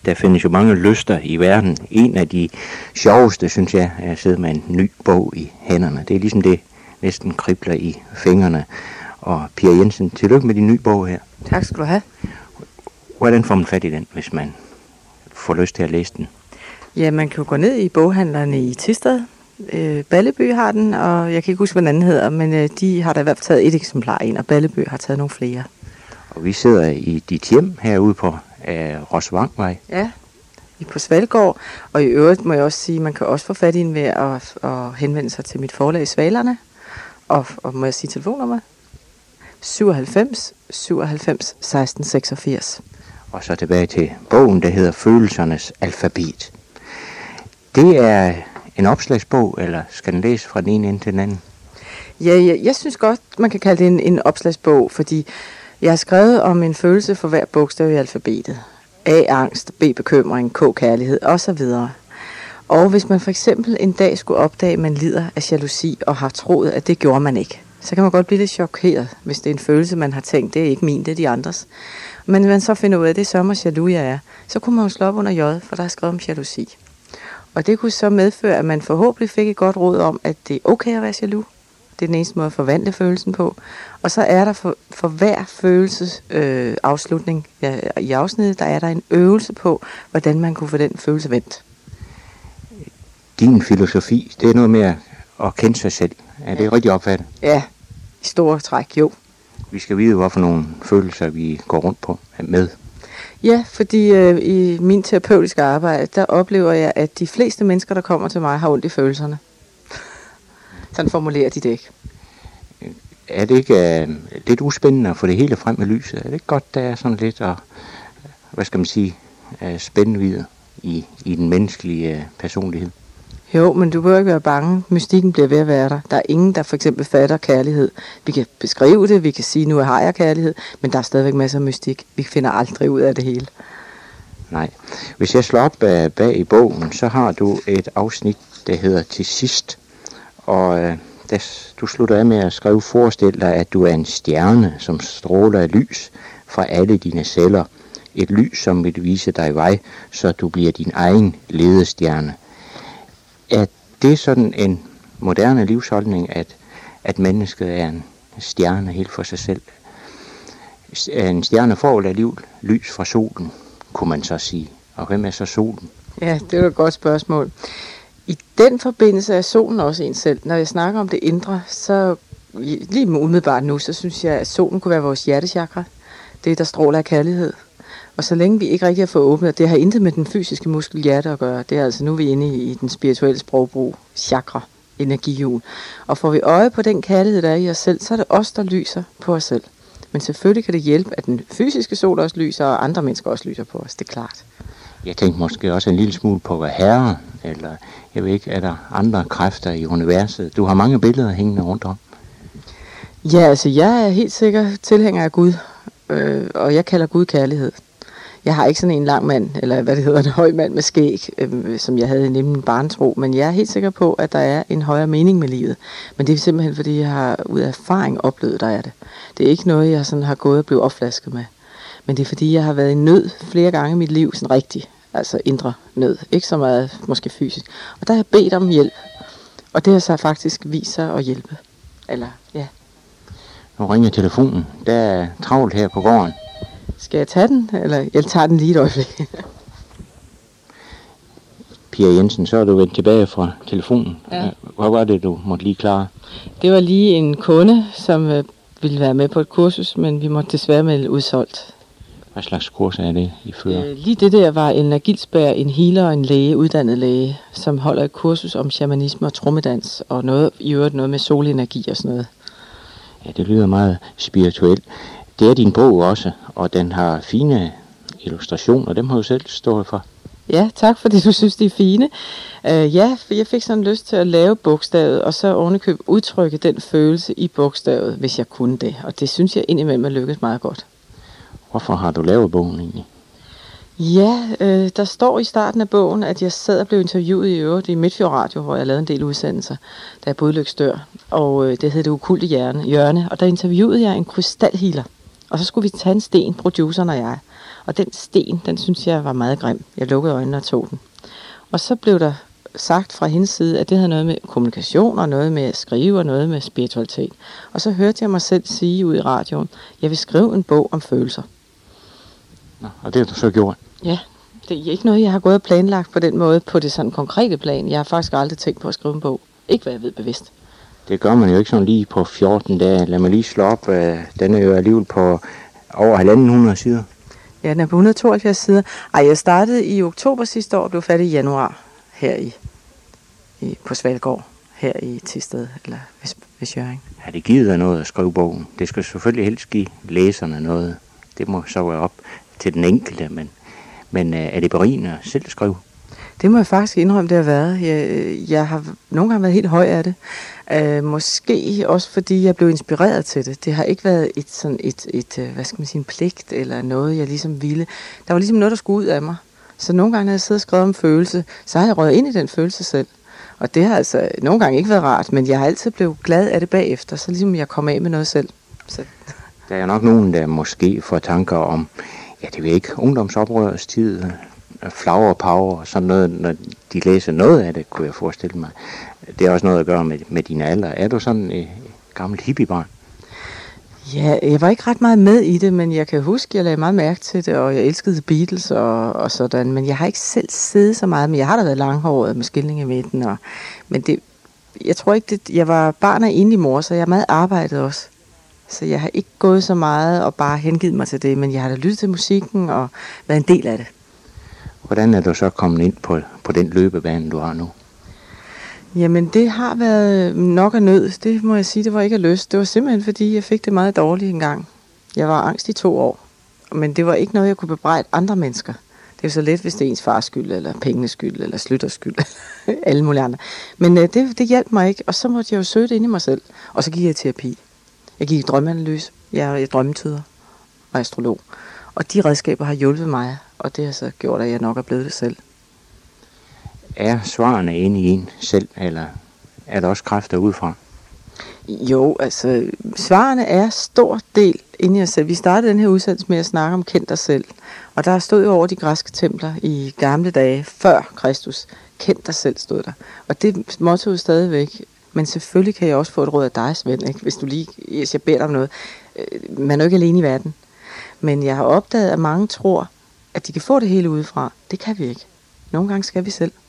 der findes jo mange lyster i verden. En af de sjoveste, synes jeg, er at sidde med en ny bog i hænderne. Det er ligesom det næsten kribler i fingrene. Og Pia Jensen, tillykke med din nye bog her. Tak skal du have. Hvordan får man fat i den, hvis man får lyst til at læse den? Ja, man kan jo gå ned i boghandlerne i Thisted. Balleby har den, og jeg kan ikke huske, hvad den anden hedder, men de har da i hvert fald taget et eksemplar ind, og Balleby har taget nogle flere. Og vi sidder i dit hjem herude på Rosvangvej. Ja, på Svalgård, og i øvrigt må jeg også sige, at man kan også få fat i den ved at henvende sig til mit forlag Svalerne, og må jeg sige telefonnummer? 97 97 16 86. Og så tilbage til bogen, der hedder Følelsernes alfabet. Det er en opslagsbog, eller skal den læse fra den ene ende til den anden? Ja, jeg synes godt, man kan kalde det en opslagsbog, fordi jeg har skrevet om en følelse for hver bogstav i alfabetet. A. Angst, B. Bekymring, K. Kærlighed osv. Og hvis man for eksempel en dag skulle opdage, at man lider af jalousi og har troet, at det gjorde man ikke, så kan man godt blive lidt chokeret, hvis det er en følelse, man har tænkt, det er ikke min, det er de andres. Men hvis man så finder ud af, at det er sommer jaloux jeg er, så kunne man jo slå op under J, for der er skrevet om jalousi. Og det kunne så medføre, at man forhåbentlig fik et godt råd om, at det er okay at være jaloux. Det er den eneste måde at forvandle følelsen på. Og så er der for hver følelses afslutning i afsnittet, der er der en øvelse på, hvordan man kunne få den følelse vendt. Din filosofi, det er noget med at kende sig selv. Er det rigtigt opfattet? Ja, i store træk, jo. Vi skal vide, hvorfor nogle følelser vi går rundt på med. Ja, fordi i min terapeutiske arbejde, der oplever jeg, at de fleste mennesker, der kommer til mig, har ondt i følelserne. Sådan formulerer de det ikke. Er det ikke lidt uspændende at få det hele frem med lyset? Er det ikke godt, der er sådan lidt spændvidde i den menneskelige personlighed? Jo, men du behøver ikke være bange. Mystikken bliver ved at være der. Der er ingen, der for eksempel fatter kærlighed. Vi kan beskrive det, vi kan sige, nu har jeg kærlighed, men der er stadigvæk masser af mystik. Vi finder aldrig ud af det hele. Nej. Hvis jeg slår op bag i bogen, så har du et afsnit, der hedder Til sidst. Og du slutter af med at skrive, forestil dig, at du er en stjerne, som stråler af lys fra alle dine celler. Et lys, som vil vise dig vej, så du bliver din egen ledestjerne. Er det sådan en moderne livsholdning, at mennesket er en stjerne helt for sig selv? En stjerne får liv, lys fra solen, kunne man så sige. Og hvem er så solen? Ja, det er et godt spørgsmål. I den forbindelse er solen også en selv. Når jeg snakker om det indre, så lige umiddelbart nu, så synes jeg, at solen kunne være vores hjertechakra. Det, der stråler af kærlighed. Og så længe vi ikke rigtig har fået åbnet, det har intet med den fysiske muskel hjerte at gøre. Det er altså nu, vi er inde i den spirituelle sprogbrug, chakra, energihjul. Og får vi øje på den kærlighed, der er i os selv, så er det os, der lyser på os selv. Men selvfølgelig kan det hjælpe, at den fysiske sol også lyser, og andre mennesker også lyser på os, det er klart. Jeg tænkte måske også en lille smule på hvad herre, eller jeg ved ikke, er der andre kræfter i universet? Du har mange billeder hængende rundt om. Ja, altså jeg er helt sikker tilhænger af Gud, og jeg kalder Gud kærlighed. Jeg har ikke sådan en lang mand, eller hvad det hedder, en høj mand med skæg, som jeg havde i min barnetro, men jeg er helt sikker på, at der er en højere mening med livet. Men det er simpelthen, fordi jeg har ud af erfaring oplevet, der er det. Det er ikke noget, jeg sådan har gået og blevet opflasket med. Men det er fordi, jeg har været i nød flere gange i mit liv, sådan rigtig, altså indre nød. Ikke så meget måske fysisk. Og der har jeg bedt om hjælp. Og det har så faktisk vist sig at hjælpe. Eller, ja. Nu ringer telefonen. Der er travlt her på gården. Skal jeg tage den? Eller jeg tager den lige et øjeblik. Pia Jensen, så er du vendt tilbage fra telefonen. Ja. Hvad var det, du måtte lige klare? Det var lige en kunde, som ville være med på et kursus, men vi måtte desværre melde udsolgt. Hvad slags kurs er det, I fører? Lige det der var en Gilsberg, en healer og en læge, uddannet læge, som holder et kursus om shamanisme og trommedans, og i øvrigt noget med solenergi og sådan noget. Ja, det lyder meget spirituelt. Det er din bog også, og den har fine illustrationer, dem har du selv stået for. Ja, tak fordi du synes, de er fine. Ja, for jeg fik sådan lyst til at lave bogstavet, og så ovenikøbet udtrykke den følelse i bogstavet, hvis jeg kunne det. Og det synes jeg indimellem er lykkedes meget godt. Hvorfor har du lavet bogen egentlig? Ja, der står i starten af bogen, at jeg sad og blev interviewet i øvrigt i Midtfjord Radio, hvor jeg lavede en del udsendelser, da jeg boede i Løgstør. Og det hed Det Okulte Hjørne, og der interviewede jeg en krystalhealer. Og så skulle vi tage en sten, produceren og jeg. Og den sten, den synes jeg var meget grim. Jeg lukkede øjnene og tog den. Og så blev der sagt fra hendes side, at det havde noget med kommunikation og noget med at skrive og noget med spiritualitet. Og så hørte jeg mig selv sige ud i radioen, jeg vil skrive en bog om følelser. Nå, og det har du så gjort? Ja, det er ikke noget, jeg har gået og planlagt på den måde, på det sådan konkrete plan. Jeg har faktisk aldrig tænkt på at skrive en bog. Ikke hvad jeg ved bevidst. Det gør man jo ikke sådan lige på 14 dage. Lad mig lige slå op. Den er jo alligevel på over 1.500 sider. Ja, den er på 172 sider. Jeg startede i oktober sidste år og blev færdig i januar her på Svalgård, her i Thisted, eller ved Hjørring. Har det givet dig noget at skrive bogen? Det skal selvfølgelig helst give læserne noget. Det må så være op til den enkelte, men er det berigende at selv skrive? Det må jeg faktisk indrømme, det har været. Jeg har nogle gange været helt høj af det. Måske også fordi jeg blev inspireret til det. Det har ikke været en pligt eller noget, jeg ligesom ville. Der var ligesom noget, der skulle ud af mig. Så nogle gange, når jeg sidder og skriver om følelse, så har jeg røget ind i den følelse selv. Og det har altså nogle gange ikke været rart, men jeg har altid blevet glad af det bagefter, så ligesom jeg kom af med noget selv. Så. Der er nok nogen, der måske får tanker om, det ved ikke, ungdomsoprørets tid, flower power og sådan noget, når de læser noget af det, kunne jeg forestille mig. Det er også noget at gøre med din alder. Er du sådan et gammelt hippiebarn? Ja, jeg var ikke ret meget med i det, men jeg kan huske, at jeg lagde meget mærke til det, og jeg elskede Beatles og sådan, men jeg har ikke selv siddet så meget, men jeg har da været langhåret med skilning i midten, men jeg tror ikke, jeg var barn af enlig mor, så jeg har meget arbejdet også. Så jeg har ikke gået så meget og bare hengivet mig til det, men jeg har da lyttet til musikken og været en del af det. Hvordan er du så kommet ind på den løbebane, du har nu? Jamen, det har været nok af nød. Det må jeg sige, det var ikke af lyst. Det var simpelthen, fordi jeg fik det meget dårligt engang. Jeg var angst i 2 år, men det var ikke noget, jeg kunne bebrejde andre mennesker. Det er så let, hvis det er ens fars skyld, eller pengenes skyld, eller Slytters skyld, alle mulige andre. Men det hjalp mig ikke, og så måtte jeg jo søge det ind i mig selv. Og så gik jeg i terapi. Jeg gik i drømmeanalyse. Jeg er drømmetyder og astrolog. Og de redskaber har hjulpet mig, og det har så gjort, at jeg nok er blevet det selv. Er svarene inde i en selv, eller er der også kræfter udefra? Jo, altså svarene er stor del inde i os selv. Vi startede den her udsendelse med at snakke om kend dig selv. Og der stod jo over de græske templer i gamle dage, før Kristus. Kend dig selv stod der. Og det mottoet stadigvæk. Men selvfølgelig kan jeg også få et råd af dig, Svend, ikke? Hvis jeg beder dig om noget. Man er jo ikke alene i verden. Men jeg har opdaget, at mange tror, at de kan få det hele udefra. Det kan vi ikke. Nogle gange skal vi selv.